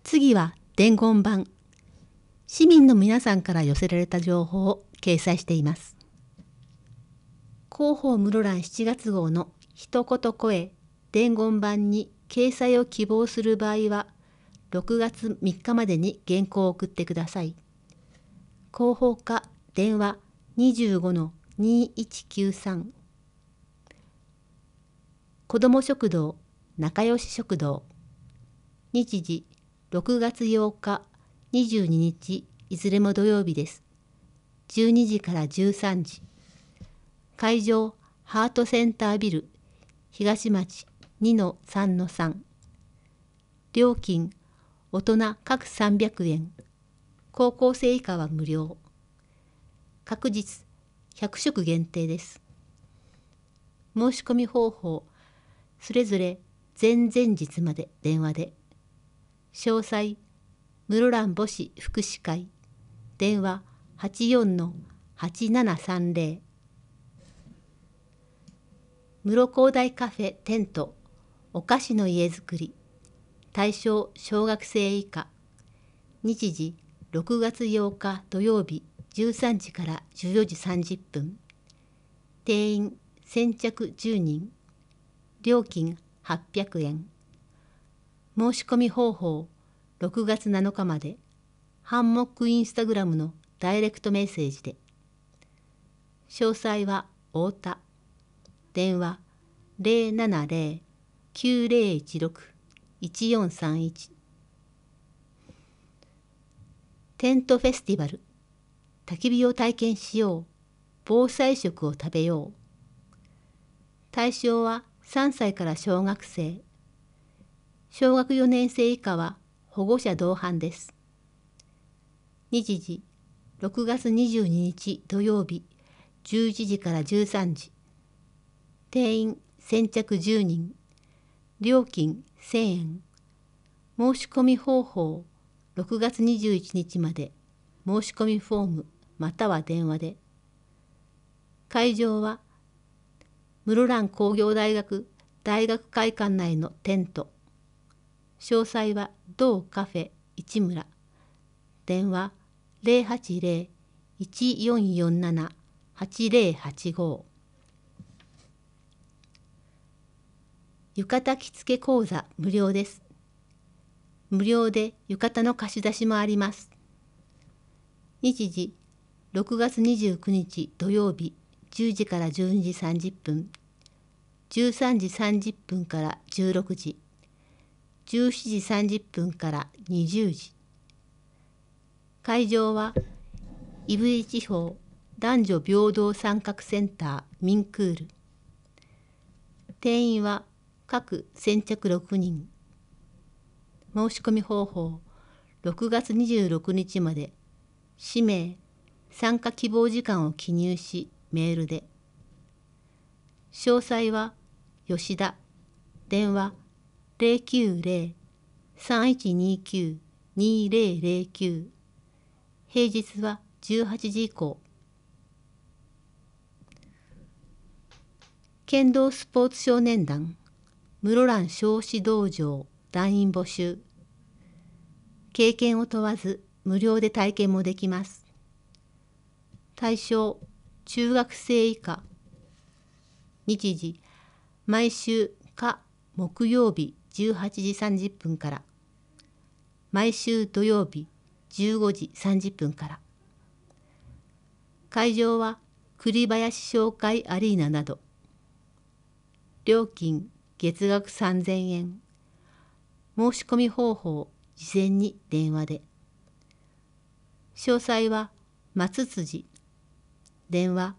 次は伝言板。市民の皆さんから寄せられた情報を掲載しています。広報室蘭7月号の一言声伝言板に掲載を希望する場合は、6月3日までに原稿を送ってください。広報課電話 25-2193。子ども食堂仲良し食堂。日時6月8日、22日、いずれも土曜日です。12時から13時。会場、ハートセンタービル、東町 2-3-3。料金、大人各300円。高校生以下は無料。確実、100食限定です。申し込み方法、それぞれ前々日まで電話で。詳細、室蘭母子福祉会、電話 84-8730。室工大カフェテント、お菓子の家づくり、対象小学生以下。日時6月8日土曜日13時から14時30分。定員先着10人。料金800円。申し込み方法、6月7日まで、ハンモックインスタグラムのダイレクトメッセージで。詳細は太田。電話070-9016-1431。テントフェスティバル。焚き火を体験しよう。防災食を食べよう。対象は3歳から小学生。小学4年生以下は保護者同伴です。日時6月22日土曜日11時から13時。定員先着10人。料金1000円。申し込み方法、6月21日まで申し込みフォームまたは電話で。会場は室蘭工業大学大学会館内のテント。詳細は同カフェ市村。電話080-1447-8085。浴衣着付け講座無料です。無料で浴衣の貸し出しもあります。日時6月29日土曜日10時から12時30分。13時30分から16時。17時30分から20時。会場は胆振地方男女平等参画センターミンクール。定員は各先着6人。申し込み方法、6月26日まで氏名、参加希望時間を記入しメールで。詳細は吉田。電話090-3129-2009。平日は18時以降。剣道スポーツ少年団室蘭少子道場団員募集。経験を問わず無料で体験もできます。対象中学生以下。日時毎週火木曜日18時30分から。毎週土曜日15時30分から。会場は栗林商会アリーナなど。料金月額3000円。申し込み方法、事前に電話で。詳細は松辻。電話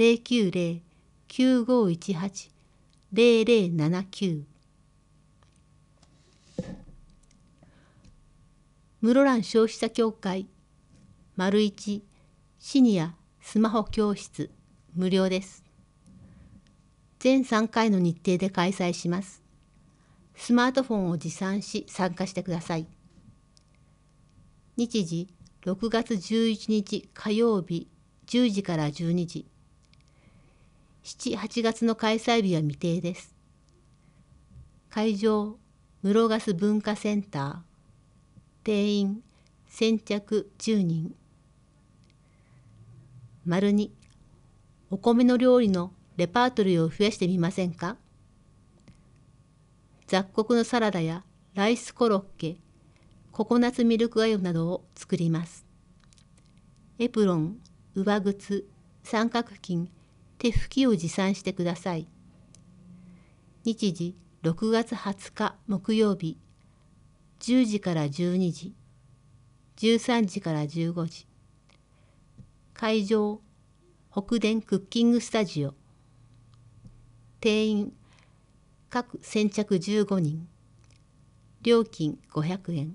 090-9518-0079。室蘭消費者協会丸一シニアスマホ教室無料です。全3回の日程で開催します。スマートフォンを持参し参加してください。日時6月11日火曜日10時から12時。7、8月の開催日は未定です。会場、室ガス文化センター。 定員先着10人。2、お米の料理のレパートリーを増やしてみませんか？雑穀のサラダやライスコロッケ、ココナッツミルク粥などを作ります。エプロン、上靴、三角巾、手拭きを持参してください。日時6月20日木曜日、10時から12時、13時から15時。会場、北電クッキングスタジオ。定員、各先着15人。料金500円。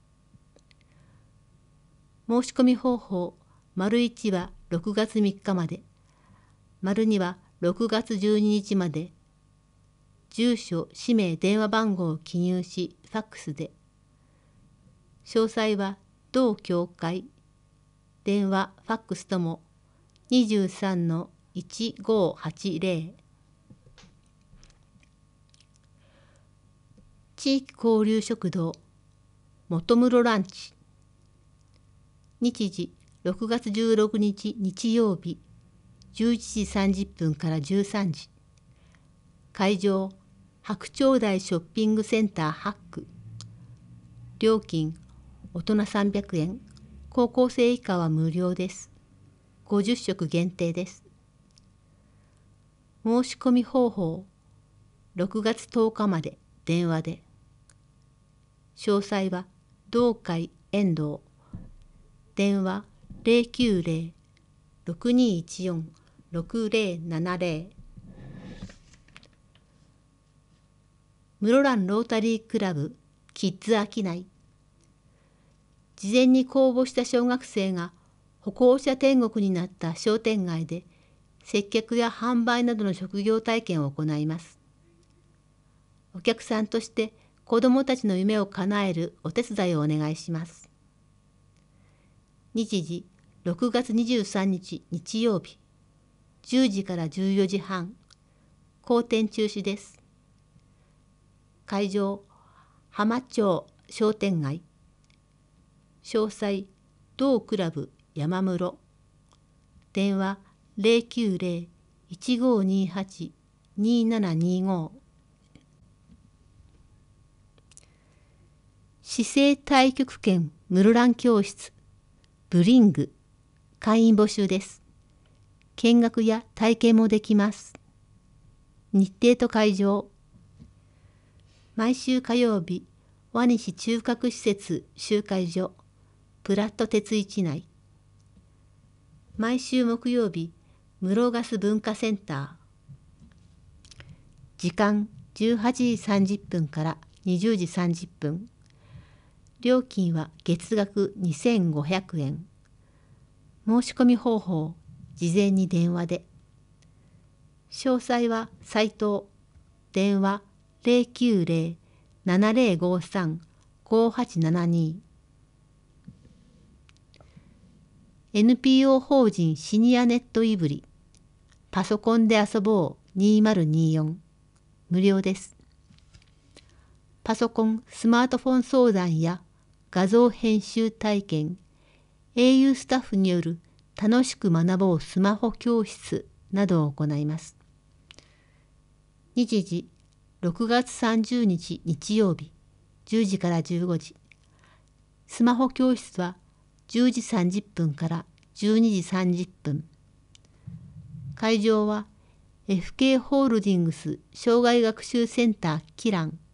申し込み方法、1は6月3日まで、2は6月12日まで、住所、氏名、電話番号を記入し、ファックスで。詳細は同協会、電話、ファックスとも 23-1580。地域交流食堂、元室ランチ。日時6月16日日曜日、11時30分から13時。会場、白鳥台ショッピングセンターハック。料金、大人300円、高校生以下は無料です。50食限定です。申し込み方法、6月10日まで電話で。詳細は同会遠藤、電話090-6214-6070。室蘭ロータリークラブキッズ商い。事前に公募した小学生が歩行者天国になった商店街で接客や販売などの職業体験を行います。お客さんとして子どもたちの夢を叶えるお手伝いをお願いします。日時6月23日日曜日、10時から14時半、後店中止です。会場、浜町商店街。詳細、同クラブ山室。電話090-1528-2725。市政太極拳室蘭教室ブリング会員募集です。見学や体験もできます。日程と会場、毎週火曜日、輪西中核施設集会所プラット鉄市内。毎週木曜日、室ガス文化センター。時間18時30分から20時30分。料金は月額2500円。申し込み方法、事前に電話で。詳細はサイト、電話090-7053-5872。NPO 法人シニアネットいぶり、パソコンで遊ぼう2024、無料です。パソコン、スマートフォン相談や画像編集体験、au スタッフによる楽しく学ぼうスマホ教室などを行います。日時、6月30日日曜日、10時から15時。スマホ教室は10時30分から12時30分。会場は FK ホールディングス障害学習センターキラン。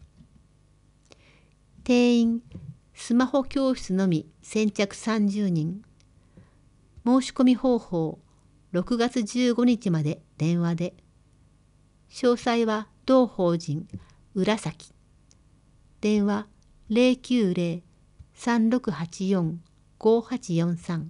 定員、スマホ教室のみ先着30人。申し込み方法、6月15日まで電話で。詳細は同法人浦崎。電話090-3684-5843。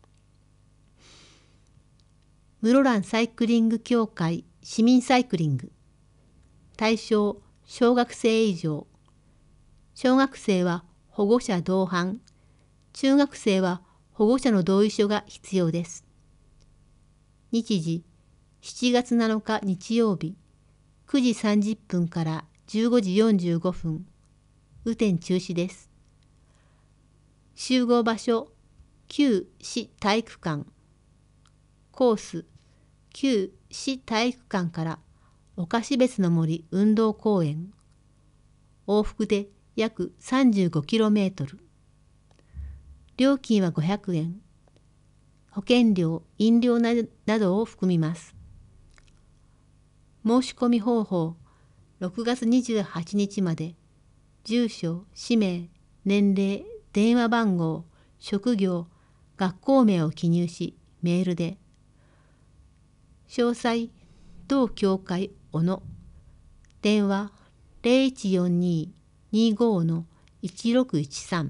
室蘭サイクリング協会市民サイクリング。対象小学生以上。小学生は保護者同伴。中学生は保護者の同意書が必要です。日時7月7日日曜日9時30分から15時45分。雨天中止です。 集合場所旧市体育館。コース旧市体育館から岡標津の森運動公園。往復で約 35km。料金は500円。保険料、飲料などを含みます。申し込み方法、6月28日まで、住所、氏名、年齢、電話番号、職業、学校名を記入し、メールで。詳細、同協会小野。電話、0142-25-1613。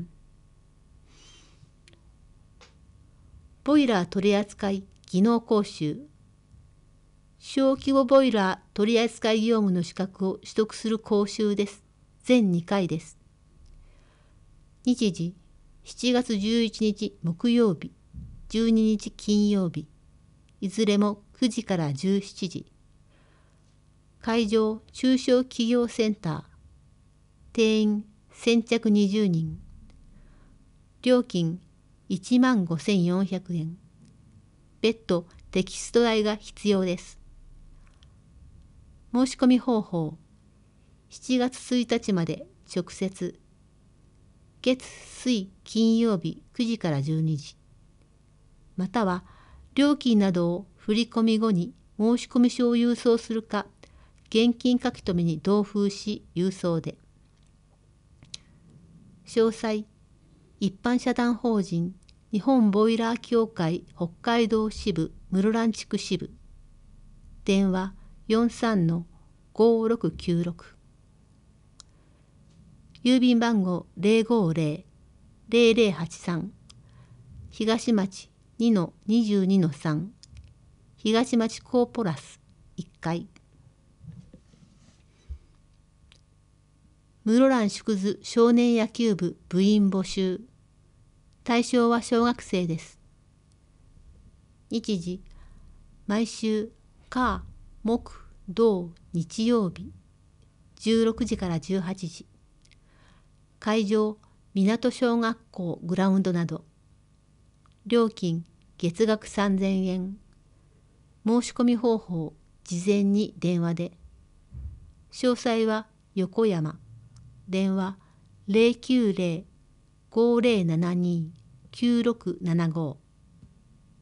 ボイラー取扱技能講習。小規模ボイラー取扱業務の資格を取得する講習です。全2回です。日時、7月11日木曜日、12日金曜日。いずれも9時から17時。会場、中小企業センター。定員、先着20人。料金、15,400円。別途テキスト代が必要です。申し込み方法。7月1日まで直接。月水金曜日9時から12時。または料金などを振り込み後に申し込み書を郵送するか、現金書留に同封し郵送で。詳細。一般社団法人日本ボイラー協会北海道支部室蘭地区支部。電話 43-5696。郵便番号 050-0083。東町 2-22-3。東町コーポラス1階。室蘭縮図少年野球部部員募集。対象は小学生です。日時、毎週火、木、土、日曜日、16時から18時。会場、港小学校グラウンドなど。料金、月額3000円。申し込み方法、事前に電話で。詳細は横山。電話 090-5072-9675。